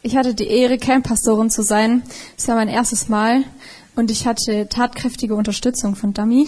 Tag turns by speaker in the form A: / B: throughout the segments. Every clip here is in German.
A: Ich hatte die Ehre, Camppastorin zu sein. Das war mein erstes Mal und ich hatte tatkräftige Unterstützung von Dami.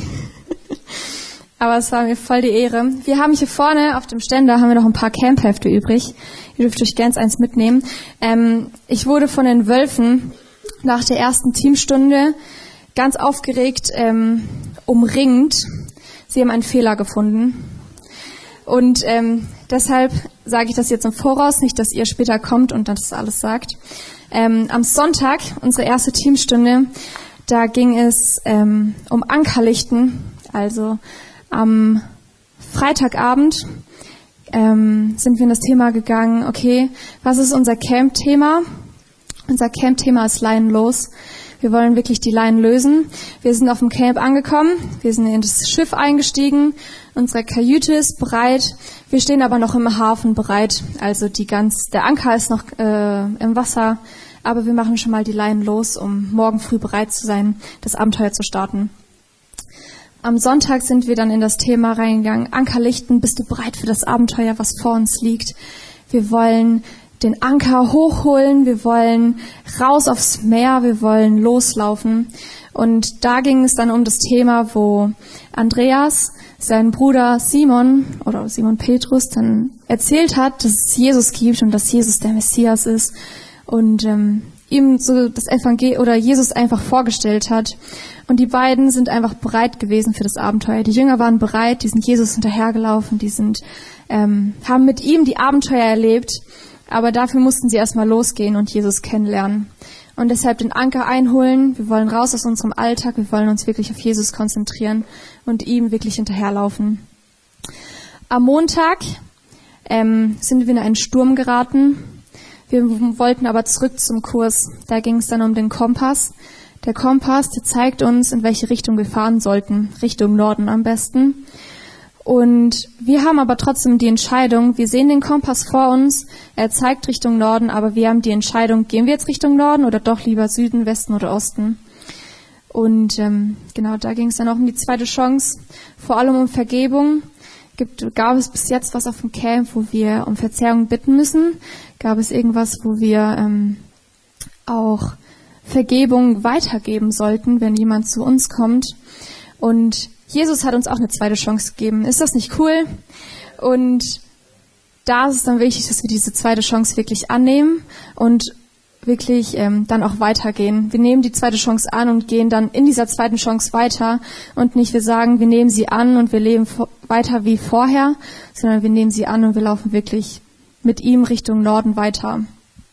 A: Aber es war mir voll die Ehre. Wir haben hier vorne auf dem Ständer haben wir noch ein paar Camphefte übrig. Ihr dürft euch gerne eins mitnehmen. Ich wurde von den Wölfen nach der ersten Teamstunde ganz aufgeregt umringt. Sie haben einen Fehler gefunden. Und deshalb sage ich das jetzt im Voraus, nicht, dass ihr später kommt und das alles sagt. Am Sonntag, unsere erste Teamstunde, da ging es um Ankerlichten. Also am Freitagabend sind wir in das Thema gegangen, okay, was ist unser Camp-Thema? Unser Camp-Thema ist Leinen los. Wir wollen wirklich die Leinen lösen. Wir sind auf dem Camp angekommen, wir sind in das Schiff eingestiegen, unsere Kajüte ist bereit, wir stehen aber noch im Hafen bereit. Also der Anker ist noch im Wasser, aber wir machen schon mal die Leinen los, um morgen früh bereit zu sein, das Abenteuer zu starten. Am Sonntag sind wir dann in das Thema reingegangen, Ankerlichten, bist du bereit für das Abenteuer, was vor uns liegt? Wir wollen den Anker hochholen, wir wollen raus aufs Meer, wir wollen loslaufen. Und da ging es dann um das Thema, wo Andreas, sein Bruder Simon Petrus, dann erzählt hat, dass es Jesus gibt und dass Jesus der Messias ist und ihm so das Evangelium oder Jesus einfach vorgestellt hat. Und die beiden sind einfach bereit gewesen für das Abenteuer. Die Jünger waren bereit, die sind Jesus hinterhergelaufen, die haben mit ihm die Abenteuer erlebt. Aber dafür mussten sie erstmal losgehen und Jesus kennenlernen. Und deshalb den Anker einholen. Wir wollen raus aus unserem Alltag. Wir wollen uns wirklich auf Jesus konzentrieren und ihm wirklich hinterherlaufen. Am Montag sind wir in einen Sturm geraten. Wir wollten aber zurück zum Kurs. Da ging es dann um den Kompass. Der Kompass, der zeigt uns, in welche Richtung wir fahren sollten. Richtung Norden am besten. Und wir haben aber trotzdem die Entscheidung, wir sehen den Kompass vor uns, er zeigt Richtung Norden, aber wir haben die Entscheidung, gehen wir jetzt Richtung Norden oder doch lieber Süden, Westen oder Osten. Und genau, da ging es dann auch um die zweite Chance, vor allem um Vergebung. Gab es bis jetzt was auf dem Camp, wo wir um Verzeihung bitten müssen? Gab es irgendwas, wo wir auch Vergebung weitergeben sollten, wenn jemand zu uns kommt? Und Jesus hat uns auch eine zweite Chance gegeben. Ist das nicht cool? Und da ist es dann wichtig, dass wir diese zweite Chance wirklich annehmen und wirklich dann auch weitergehen. Wir nehmen die zweite Chance an und gehen dann in dieser zweiten Chance weiter und nicht wir sagen, wir nehmen sie an und wir leben weiter wie vorher, sondern wir nehmen sie an und wir laufen wirklich mit ihm Richtung Norden weiter.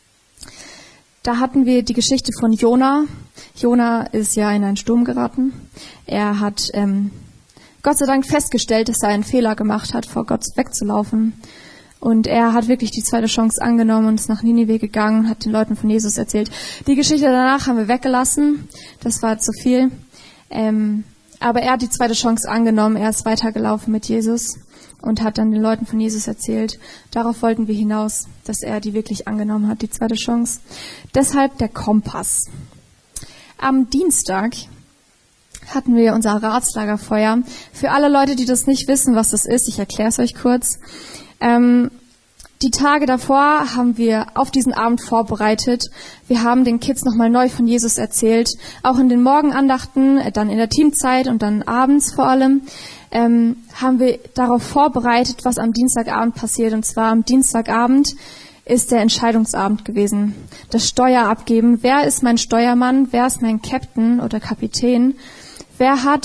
A: Da hatten wir die Geschichte von Jona. Jona ist ja in einen Sturm geraten. Er hat Gott sei Dank festgestellt, dass er einen Fehler gemacht hat, vor Gott wegzulaufen. Und er hat wirklich die zweite Chance angenommen und ist nach Ninive gegangen und hat den Leuten von Jesus erzählt. Die Geschichte danach haben wir weggelassen. Das war zu viel. Aber er hat die zweite Chance angenommen. Er ist weitergelaufen mit Jesus und hat dann den Leuten von Jesus erzählt. Darauf wollten wir hinaus, dass er die wirklich angenommen hat, die zweite Chance. Deshalb der Kompass. Am Dienstag hatten wir unser Ratslagerfeuer. Für alle Leute, die das nicht wissen, was das ist, ich erkläre es euch kurz. Die Tage davor haben wir auf diesen Abend vorbereitet. Wir haben den Kids nochmal neu von Jesus erzählt. Auch in den Morgenandachten, dann in der Teamzeit und dann abends vor allem, haben wir darauf vorbereitet, was am Dienstagabend passiert. Und zwar am Dienstagabend ist der Entscheidungsabend gewesen. Das Steuer abgeben. Wer ist mein Steuermann? Wer ist mein Captain oder Kapitän? Wer hat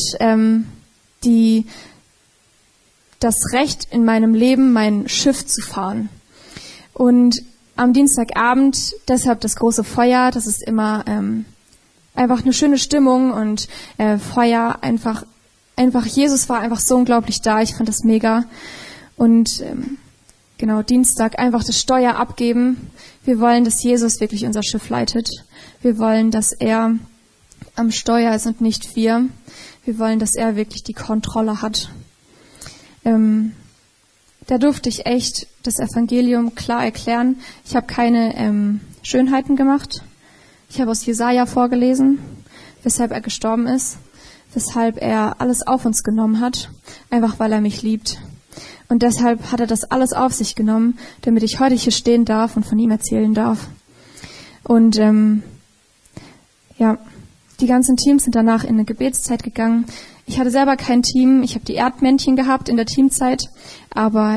A: das Recht in meinem Leben, mein Schiff zu fahren? Und am Dienstagabend, deshalb das große Feuer, das ist immer einfach eine schöne Stimmung und Feuer einfach Jesus war einfach so unglaublich da, ich fand das mega. Und genau, Dienstag einfach das Steuer abgeben. Wir wollen, dass Jesus wirklich unser Schiff leitet. Wir wollen, dass er am Steuer ist und nicht wir. Wir wollen, dass er wirklich die Kontrolle hat. Da durfte ich echt das Evangelium klar erklären. Ich habe keine Schönheiten gemacht. Ich habe aus Jesaja vorgelesen, weshalb er gestorben ist, weshalb er alles auf uns genommen hat, einfach weil er mich liebt. Und deshalb hat er das alles auf sich genommen, damit ich heute hier stehen darf und von ihm erzählen darf. Und die ganzen Teams sind danach in eine Gebetszeit gegangen. Ich hatte selber kein Team. Ich habe die Erdmännchen gehabt in der Teamzeit. Aber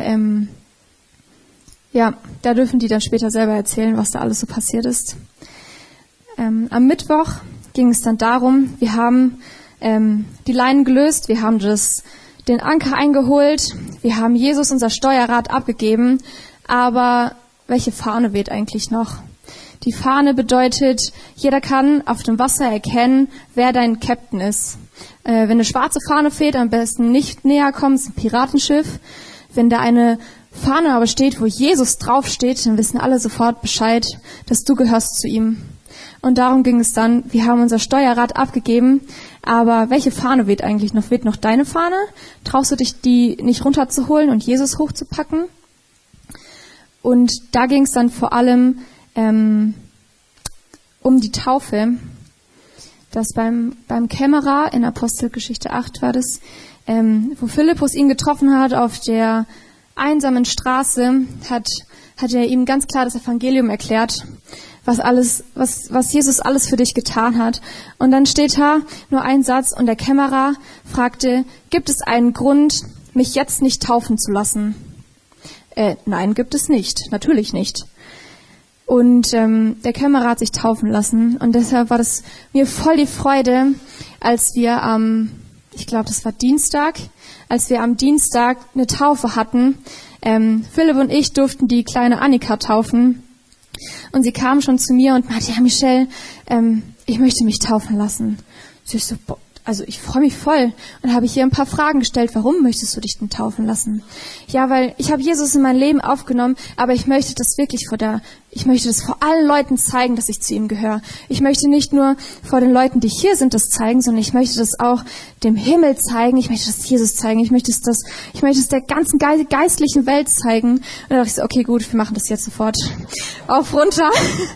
A: da dürfen die dann später selber erzählen, was da alles so passiert ist. Am Mittwoch ging es dann darum, wir haben die Leinen gelöst, wir haben den Anker eingeholt, wir haben Jesus unser Steuerrad abgegeben, aber welche Fahne weht eigentlich noch? Die Fahne bedeutet, jeder kann auf dem Wasser erkennen, wer dein Captain ist. Wenn eine schwarze Fahne fehlt, am besten nicht näher kommen, es ist ein Piratenschiff. Wenn da eine Fahne aber steht, wo Jesus draufsteht, dann wissen alle sofort Bescheid, dass du gehörst zu ihm. Und darum ging es dann, wir haben unser Steuerrad abgegeben, aber welche Fahne weht eigentlich noch? Weht noch deine Fahne? Traust du dich, die nicht runterzuholen und Jesus hochzupacken? Und da ging es dann vor allem um die Taufe. Das beim Kämmerer in Apostelgeschichte 8 war das, wo Philippus ihn getroffen hat auf der einsamen Straße, hat er ihm ganz klar das Evangelium erklärt, was Jesus alles für dich getan hat. Und dann steht da nur ein Satz und der Kämmerer fragte, gibt es einen Grund, mich jetzt nicht taufen zu lassen? Nein, gibt es nicht. Natürlich nicht. Und der Kämmerer hat sich taufen lassen. Und deshalb war das mir voll die Freude, als wir ich glaube, das war Dienstag, als wir am Dienstag eine Taufe hatten. Philipp und ich durften die kleine Annika taufen. Und sie kam schon zu mir und meinte, ja, Michelle, ich möchte mich taufen lassen. So, ich so, also ich freue mich voll. Und habe ich ihr ein paar Fragen gestellt, warum möchtest du dich denn taufen lassen? Ja, weil ich habe Jesus in mein Leben aufgenommen, aber ich möchte das wirklich ich möchte das vor allen Leuten zeigen, dass ich zu ihm gehöre. Ich möchte nicht nur vor den Leuten, die hier sind, das zeigen, sondern ich möchte das auch dem Himmel zeigen. Ich möchte das Jesus zeigen. Ich möchte es der ganzen geistlichen Welt zeigen. Und da dachte ich so, okay, gut, wir machen das jetzt sofort. Auf, runter,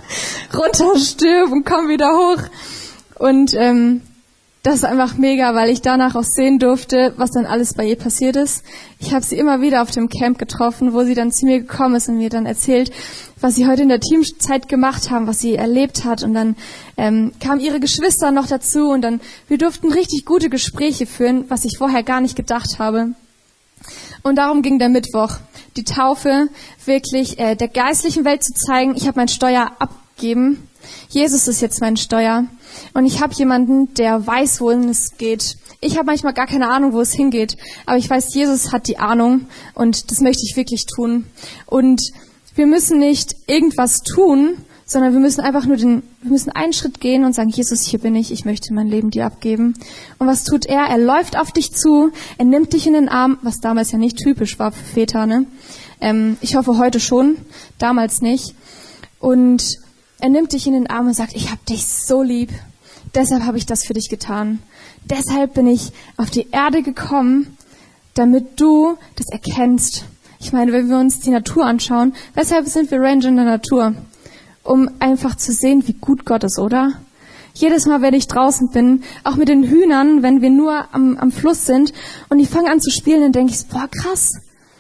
A: stirb und komm wieder hoch. Und das ist einfach mega, weil ich danach auch sehen durfte, was dann alles bei ihr passiert ist. Ich habe sie immer wieder auf dem Camp getroffen, wo sie dann zu mir gekommen ist und mir dann erzählt, was sie heute in der Teamzeit gemacht haben, was sie erlebt hat. Und dann kamen ihre Geschwister noch dazu und dann wir durften richtig gute Gespräche führen, was ich vorher gar nicht gedacht habe. Und darum ging der Mittwoch, die Taufe wirklich der geistlichen Welt zu zeigen. Ich habe mein Steuer abgegeben. Jesus ist jetzt mein Steuer. Und ich habe jemanden, der weiß, wohin es geht. Ich habe manchmal gar keine Ahnung, wo es hingeht. Aber ich weiß, Jesus hat die Ahnung. Und das möchte ich wirklich tun. Und wir müssen nicht irgendwas tun, sondern wir müssen einfach nur wir müssen einen Schritt gehen und sagen, Jesus, hier bin ich möchte mein Leben dir abgeben. Und was tut er? Er läuft auf dich zu, er nimmt dich in den Arm, was damals ja nicht typisch war für Väter, ne? Ich hoffe heute schon, damals nicht. Und er nimmt dich in den Arm und sagt, ich habe dich so lieb. Deshalb habe ich das für dich getan. Deshalb bin ich auf die Erde gekommen, damit du das erkennst. Ich meine, wenn wir uns die Natur anschauen, weshalb sind wir Ranger in der Natur? Um einfach zu sehen, wie gut Gott ist, oder? Jedes Mal, wenn ich draußen bin, auch mit den Hühnern, wenn wir nur am Fluss sind und ich fange an zu spielen, dann denke ich, boah, krass,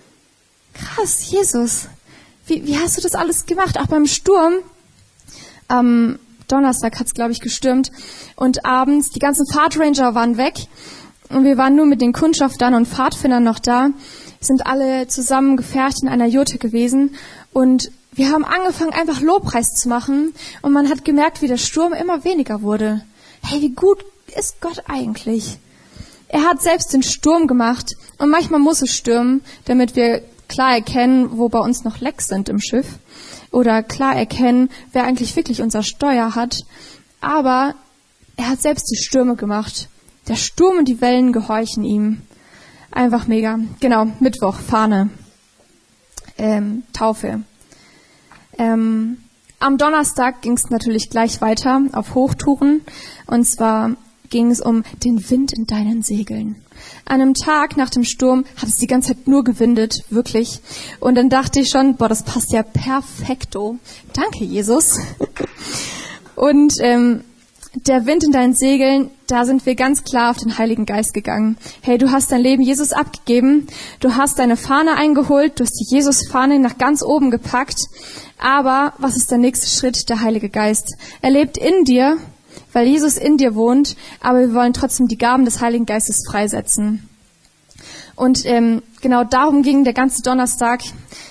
A: Jesus, wie hast du das alles gemacht? Auch beim Sturm, am Donnerstag hat es, glaube ich, gestürmt. Und abends, die ganzen Fahrtranger waren weg. Und wir waren nur mit den Kundschaftern und Pfadfindern noch da. Sind alle zusammen gepfercht in einer Jurte gewesen. Und wir haben angefangen, einfach Lobpreis zu machen. Und man hat gemerkt, wie der Sturm immer weniger wurde. Hey, wie gut ist Gott eigentlich? Er hat selbst den Sturm gemacht. Und manchmal muss es stürmen, damit wir klar erkennen, wo bei uns noch Lecks sind im Schiff. Oder klar erkennen, wer eigentlich wirklich unser Steuer hat. Aber er hat selbst die Stürme gemacht. Der Sturm und die Wellen gehorchen ihm. Einfach mega. Genau, Mittwoch, Fahne. Taufe. Am Donnerstag ging es natürlich gleich weiter auf Hochtouren. Und zwar ging es um den Wind in deinen Segeln. An einem Tag nach dem Sturm hat es die ganze Zeit nur gewindet, wirklich. Und dann dachte ich schon, das passt ja perfekto. Danke, Jesus. Und der Wind in deinen Segeln, da sind wir ganz klar auf den Heiligen Geist gegangen. Hey, du hast dein Leben Jesus abgegeben, du hast deine Fahne eingeholt, du hast die Jesus-Fahne nach ganz oben gepackt. Aber was ist der nächste Schritt? Der Heilige Geist. Er lebt in dir, weil Jesus in dir wohnt, aber wir wollen trotzdem die Gaben des Heiligen Geistes freisetzen. Und genau darum ging der ganze Donnerstag.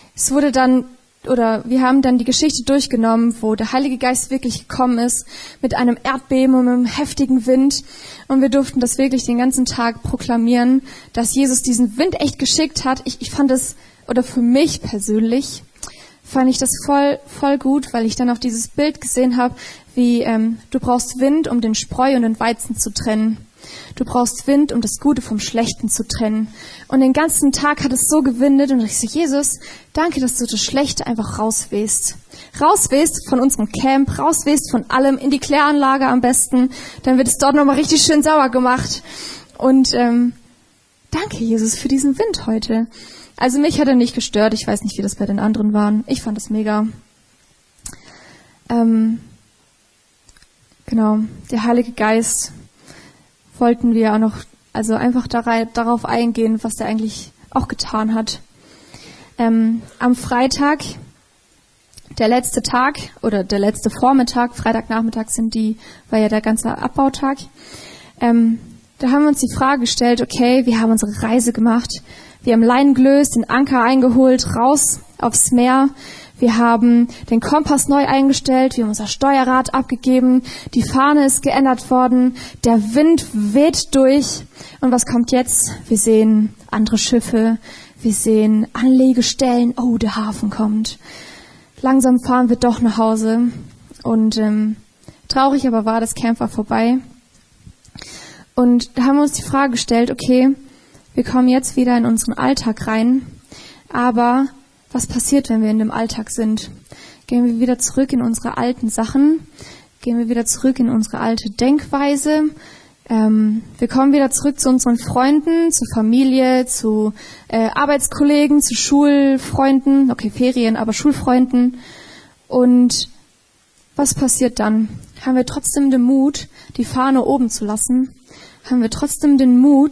A: Wir haben dann die Geschichte durchgenommen, wo der Heilige Geist wirklich gekommen ist, mit einem Erdbeben und einem heftigen Wind. Und wir durften das wirklich den ganzen Tag proklamieren, dass Jesus diesen Wind echt geschickt hat. Ich fand das, oder für mich persönlich, fand ich das voll gut, weil ich dann auch dieses Bild gesehen habe, wie du brauchst Wind, um den Spreu und den Weizen zu trennen. Du brauchst Wind, um das Gute vom Schlechten zu trennen. Und den ganzen Tag hat es so gewindet und ich so, Jesus, danke, dass du das Schlechte einfach rauswehst. Rauswehst von unserem Camp, rauswehst von allem, in die Kläranlage am besten. Dann wird es dort nochmal richtig schön sauber gemacht. Und danke, Jesus, für diesen Wind heute. Also mich hat er nicht gestört. Ich weiß nicht, wie das bei den anderen waren. Ich fand das mega. Genau, der Heilige Geist wollten wir auch noch, also einfach darauf eingehen, was der eigentlich auch getan hat. Am Freitag, der letzte Tag oder der letzte Vormittag, Freitagnachmittag war ja der ganze Abbautag. Da haben wir uns die Frage gestellt, okay, wir haben unsere Reise gemacht, wir haben Leinen gelöst, den Anker eingeholt, raus aufs Meer. Wir haben den Kompass neu eingestellt, wir haben unser Steuerrad abgegeben, die Fahne ist geändert worden, der Wind weht durch. Und was kommt jetzt? Wir sehen andere Schiffe, wir sehen Anlegestellen, oh, der Hafen kommt. Langsam fahren wir doch nach Hause. Und traurig aber war, das Camp war vorbei. Und da haben wir uns die Frage gestellt, okay, wir kommen jetzt wieder in unseren Alltag rein, aber was passiert, wenn wir in dem Alltag sind? Gehen wir wieder zurück in unsere alten Sachen? Gehen wir wieder zurück in unsere alte Denkweise? Wir kommen wieder zurück zu unseren Freunden, zur Familie, zu Arbeitskollegen, zu Schulfreunden, okay, Ferien, aber Schulfreunden. Und was passiert dann? Haben wir trotzdem den Mut, die Fahne oben zu lassen? Haben wir trotzdem den Mut,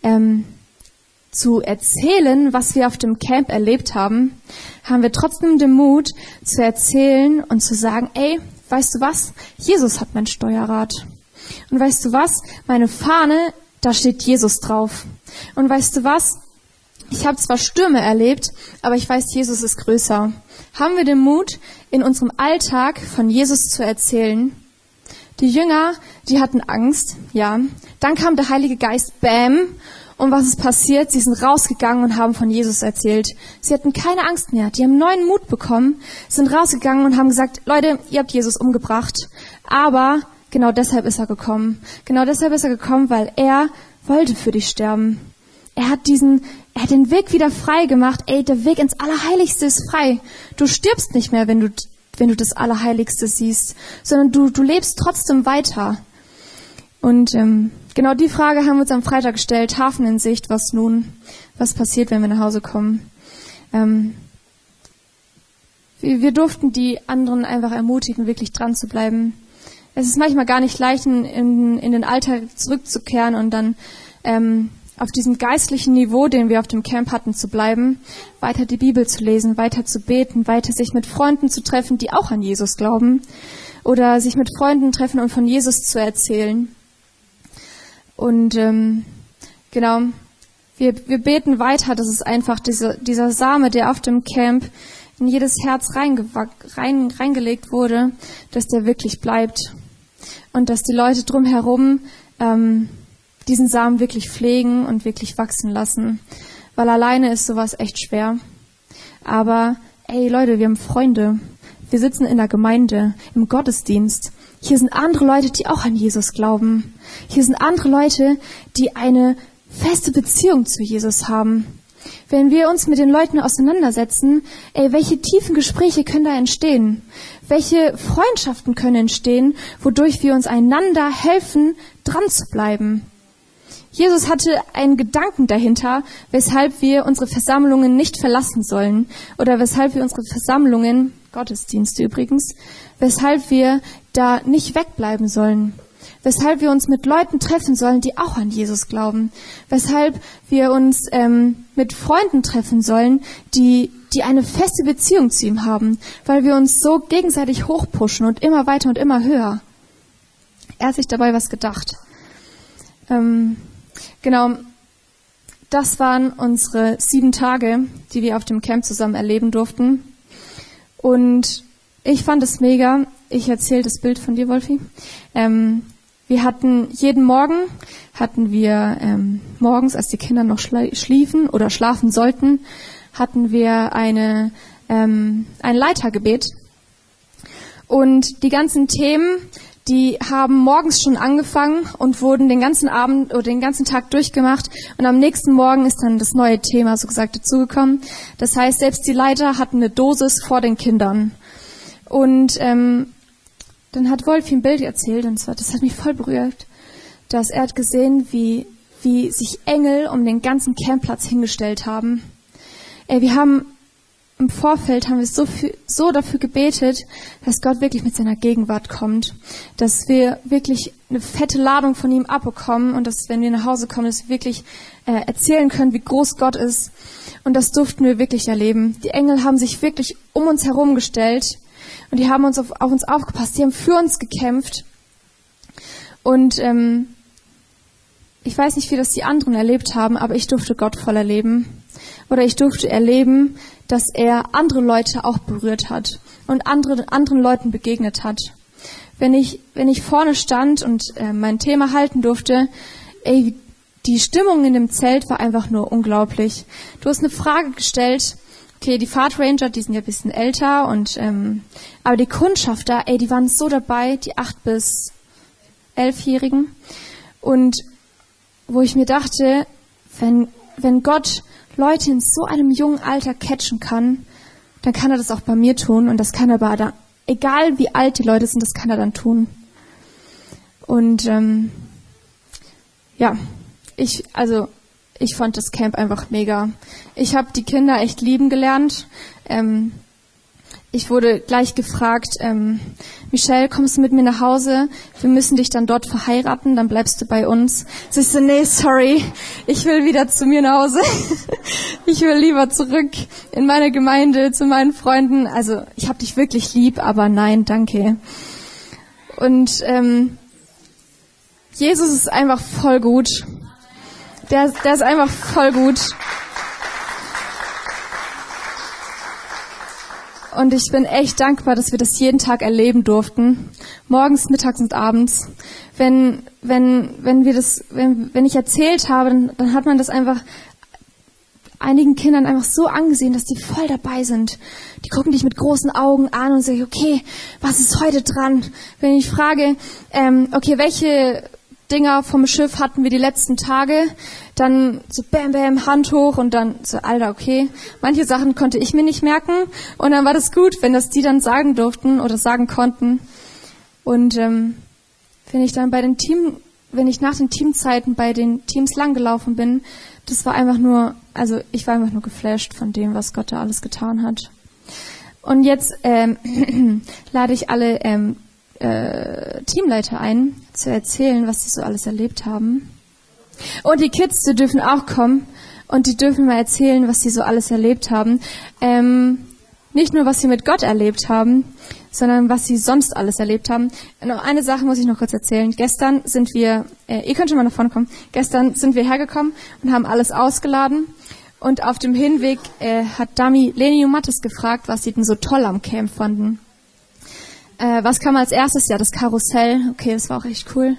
A: zu erzählen, was wir auf dem Camp erlebt haben? Haben wir trotzdem den Mut zu erzählen und zu sagen, ey, weißt du was? Jesus hat mein Steuerrad. Und weißt du was? Meine Fahne, da steht Jesus drauf. Und weißt du was? Ich habe zwar Stürme erlebt, aber ich weiß, Jesus ist größer. Haben wir den Mut, in unserem Alltag von Jesus zu erzählen? Die Jünger, die hatten Angst, ja. Dann kam der Heilige Geist, bam. Und was ist passiert? Sie sind rausgegangen und haben von Jesus erzählt. Sie hatten keine Angst mehr. Die haben neuen Mut bekommen, sind rausgegangen und haben gesagt, Leute, ihr habt Jesus umgebracht. Aber genau deshalb ist er gekommen. Genau deshalb ist er gekommen, weil er wollte für dich sterben. Er hat den Weg wieder frei gemacht. Ey, der Weg ins Allerheiligste ist frei. Du stirbst nicht mehr, wenn du das Allerheiligste siehst, sondern du lebst trotzdem weiter. Und genau die Frage haben wir uns am Freitag gestellt. Hafen in Sicht, was nun? Was passiert, wenn wir nach Hause kommen? Wir durften die anderen einfach ermutigen, wirklich dran zu bleiben. Es ist manchmal gar nicht leicht, in den Alltag zurückzukehren und dann auf diesem geistlichen Niveau, den wir auf dem Camp hatten, zu bleiben, weiter die Bibel zu lesen, weiter zu beten, weiter sich mit Freunden zu treffen, die auch an Jesus glauben, oder sich mit Freunden treffen und von Jesus zu erzählen. Und genau, wir beten weiter, dass es einfach dieser Same, der auf dem Camp in jedes Herz reingelegt wurde, dass der wirklich bleibt und dass die Leute drumherum diesen Samen wirklich pflegen und wirklich wachsen lassen, weil alleine ist sowas echt schwer. Aber ey Leute, wir haben Freunde, wir sitzen in der Gemeinde, im Gottesdienst. Hier sind andere Leute, die auch an Jesus glauben. Hier sind andere Leute, die eine feste Beziehung zu Jesus haben. Wenn wir uns mit den Leuten auseinandersetzen, welche tiefen Gespräche können da entstehen? Welche Freundschaften können entstehen, wodurch wir uns einander helfen, dran zu bleiben? Jesus hatte einen Gedanken dahinter, weshalb wir unsere Versammlungen nicht verlassen sollen oder weshalb wir unsere Versammlungen, Gottesdienste übrigens, weshalb wir da nicht wegbleiben sollen. weshalb wir uns mit Leuten treffen sollen, die auch an Jesus glauben, weshalb wir uns mit Freunden treffen sollen, die eine feste Beziehung zu ihm haben, weil wir uns so gegenseitig hochpushen und immer weiter und immer höher. Er hat sich dabei was gedacht. Genau, das waren unsere 7 Tage, die wir auf dem Camp zusammen erleben durften. Und ich fand es mega. Ich erzähle das Bild von dir, Wolfi. Wir hatten jeden Morgen, morgens, als die Kinder noch schliefen oder schlafen sollten, hatten wir ein Leitergebet. Und die ganzen Themen, die haben morgens schon angefangen und wurden den ganzen Abend oder den ganzen Tag durchgemacht. Und am nächsten Morgen ist dann das neue Thema, so gesagt, dazugekommen. Das heißt, selbst die Leiter hatten eine Dosis vor den Kindern. Und dann hat Wolfi ein Bild erzählt, und zwar, das hat mich voll berührt, dass er hat gesehen, wie sich Engel um den ganzen Campplatz hingestellt haben. Wir haben im Vorfeld so dafür gebetet, dass Gott wirklich mit seiner Gegenwart kommt, dass wir wirklich eine fette Ladung von ihm abbekommen und dass, wenn wir nach Hause kommen, dass wir wirklich erzählen können, wie groß Gott ist. Und das durften wir wirklich erleben. Die Engel haben sich wirklich um uns herum gestellt und die haben auf uns aufgepasst, die haben für uns gekämpft. Und ich weiß nicht, wie das die anderen erlebt haben, aber ich durfte Gott voll erleben. Oder ich durfte erleben, dass er andere Leute auch berührt hat und anderen Leuten begegnet hat. Wenn ich vorne stand und mein Thema halten durfte, die Stimmung in dem Zelt war einfach nur unglaublich. Du hast eine Frage gestellt, okay, die Fahrtranger, die sind ja ein bisschen älter, aber die Kundschafter, die waren so dabei, die 8- bis 11-Jährigen. Und wo ich mir dachte, wenn Gott Leute in so einem jungen Alter catchen kann, dann kann er das auch bei mir tun. Und das kann er dann, egal wie alt die Leute sind, das kann er dann tun. Und ich fand das Camp einfach mega. Ich habe die Kinder echt lieben gelernt. Ich wurde gleich gefragt, Michelle, kommst du mit mir nach Hause? Wir müssen dich dann dort verheiraten, dann bleibst du bei uns. So, ich so, nee, sorry, ich will wieder zu mir nach Hause. Ich will lieber zurück in meine Gemeinde, zu meinen Freunden. Also, ich habe dich wirklich lieb, aber nein, danke. Und Jesus ist einfach voll gut. Der ist einfach voll gut. Und ich bin echt dankbar, dass wir das jeden Tag erleben durften. Morgens, mittags und abends. Wenn ich erzählt habe, dann hat man das einfach einigen Kindern einfach so angesehen, dass die voll dabei sind. Die gucken dich mit großen Augen an und sagen, okay, was ist heute dran? Wenn ich frage, okay, welche Dinger vom Schiff hatten wir die letzten Tage, dann so bam, bam, Hand hoch und dann so, Alter, okay. Manche Sachen konnte ich mir nicht merken und dann war das gut, wenn das die dann sagen durften oder sagen konnten. Und wenn ich nach den Teamzeiten bei den Teams langgelaufen bin, das war einfach nur, also ich war einfach nur geflasht von dem, was Gott da alles getan hat. Und jetzt lade ich alle Teamleiter ein, zu erzählen, was sie so alles erlebt haben. Und die Kids, die dürfen auch kommen und die dürfen mal erzählen, was sie so alles erlebt haben. Nicht nur, was sie mit Gott erlebt haben, sondern was sie sonst alles erlebt haben. Noch eine Sache muss ich noch kurz erzählen. Gestern sind wir, ihr könnt schon mal nach vorne kommen, gestern sind wir hergekommen und haben alles ausgeladen. Und auf dem Hinweg hat Dami Leni und Mathis gefragt, was sie denn so toll am Camp fanden. Was kam als erstes? Ja, das Karussell. Okay, das war auch echt cool.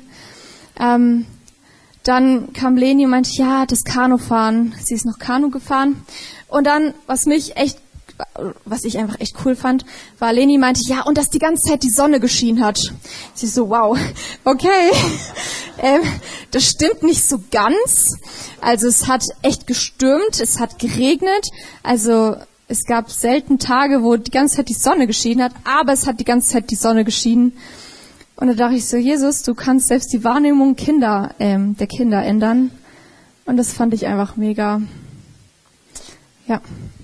A: Dann kam Leni und meinte, ja, das Kanufahren. Sie ist noch Kanu gefahren. Und dann, was ich einfach echt cool fand, war Leni meinte, ja, und dass die ganze Zeit die Sonne geschienen hat. Sie so, wow, okay. Das stimmt nicht so ganz. Also es hat echt gestürmt, es hat geregnet. Also es gab selten Tage, wo die ganze Zeit die Sonne geschienen hat, aber es hat die ganze Zeit die Sonne geschienen. Und da dachte ich so, Jesus, du kannst selbst die Wahrnehmung der Kinder ändern. Und das fand ich einfach mega. Ja.